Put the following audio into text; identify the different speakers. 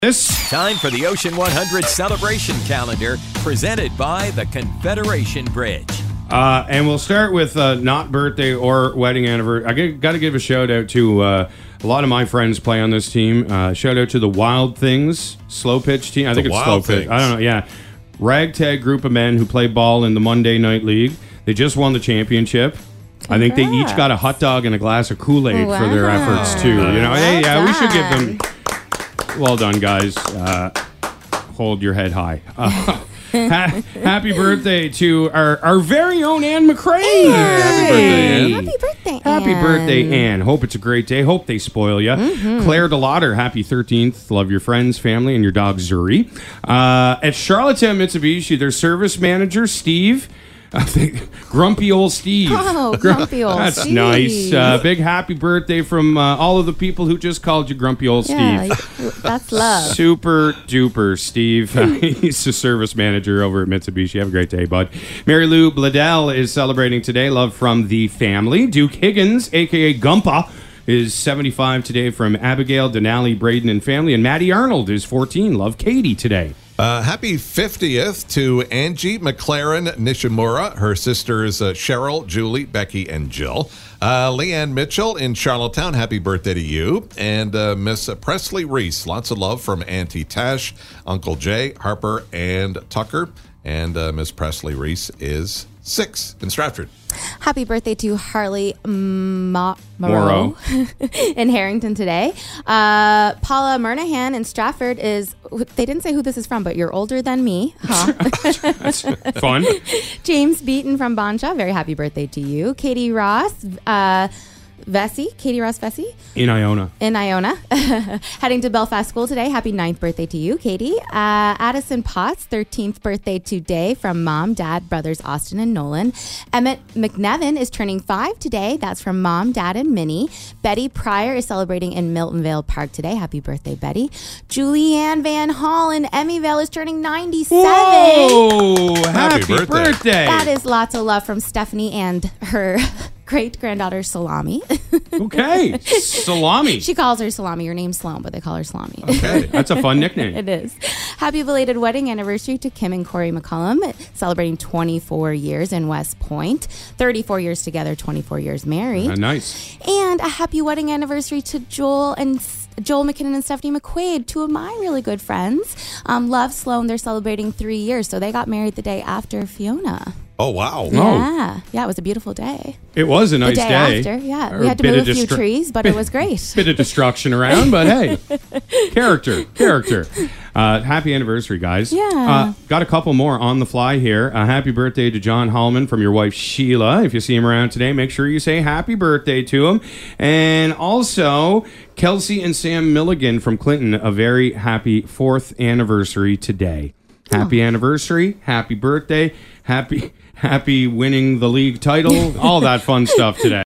Speaker 1: This
Speaker 2: Time for the Ocean 100 celebration calendar presented by the Confederation Bridge.
Speaker 1: and we'll start with not birthday or wedding anniversary. I got to give a shout out to a lot of my friends play on this team. Shout out to the Wild Things slow pitch team. I think it's slow pitch. I don't know. Yeah, ragtag group of men who play ball in the Monday Night League. They just won the championship. I think they each got a hot dog and a glass of Kool-Aid for their efforts too. You know, hey, yeah, we should give them. Well done, guys. Hold your head high. Happy birthday to our very own Anne McCrae.
Speaker 3: Hey.
Speaker 1: Happy birthday, Anne.
Speaker 3: Happy birthday, Anne.
Speaker 1: Happy birthday, Anne. Hope it's a great day. Hope they spoil you. Claire DeLauder, happy 13th. Love your friends, family, and your dog, Zuri. At Charlottetown Mitsubishi, their service manager, Steve. I think grumpy old Steve.
Speaker 3: Oh, grumpy old
Speaker 1: That's
Speaker 3: Steve.
Speaker 1: nice. Big happy birthday from all of the people who just called you grumpy old
Speaker 3: Yeah,
Speaker 1: Steve.
Speaker 3: that's love.
Speaker 1: Super duper Steve. He's the service manager over at Mitsubishi. Have a great day, bud. Mary Lou Bladell is celebrating today. Love from the family. Duke Higgins, a.k.a. Gumpa, is 75 today from Abigail, Denali, Braden, and family. And Maddie Arnold is 14. Love Katie today.
Speaker 4: Happy 50th to Angie McLaren Nishimura, her sisters Cheryl, Julie, Becky, and Jill. Leanne Mitchell in Charlottetown, happy birthday to you. And Miss Presley Reese, lots of love from Auntie Tash, Uncle Jay, Harper, and Tucker. And Miss Presley Reese is 6 in Stratford.
Speaker 3: Happy birthday to Harley Moreau in Harrington today. Paula Murnahan in Stratford is, they didn't say who this is from, but you're older than me. Huh?
Speaker 1: That's fun.
Speaker 3: James Beaton from Bonshaw, very happy birthday to you. Katie Ross, Katie Ross Vesey.
Speaker 1: In Iona.
Speaker 3: Heading to Belfast School today. Happy 9th birthday to you, Katie. Addison Potts, 13th birthday today from Mom, Dad, brothers Austin and Nolan. Emmett McNevin is turning 5 today. That's from Mom, Dad, and Minnie. Betty Pryor is celebrating in Milton Vale Park today. Happy birthday, Betty. Julianne Van Hall in Emmyvale is turning 97.
Speaker 1: Whoa! Happy birthday.
Speaker 3: That is lots of love from Stephanie and her great-granddaughter Salami.
Speaker 1: Okay. Salami.
Speaker 3: She calls her Salami. Her name's Sloan, but they call her Salami.
Speaker 1: Okay. That's a fun nickname.
Speaker 3: It is. Happy belated wedding anniversary to Kim and Corey McCullum, celebrating 24 years in West Point. 34 years together, 24 years married.
Speaker 1: Nice.
Speaker 3: And a happy wedding anniversary to Joel McKinnon and Stephanie McQuaid, two of my really good friends. Love Sloan, they're celebrating 3 years, so they got married the day after Fiona.
Speaker 4: Oh, wow.
Speaker 3: Yeah, it was a beautiful day.
Speaker 1: It was a nice
Speaker 3: The day after, yeah. We had to move a few trees, but it was great.
Speaker 1: Bit of destruction around, but hey, character. Happy anniversary, guys.
Speaker 3: Yeah.
Speaker 1: Got a couple more on the fly here. Happy birthday to John Hallman from your wife, Sheila. If you see him around today, make sure you say happy birthday to him. And also, Kelsey and Sam Milligan from Clinton, a very happy 4th anniversary today. Happy anniversary, happy birthday, happy winning the league title, all that fun stuff today.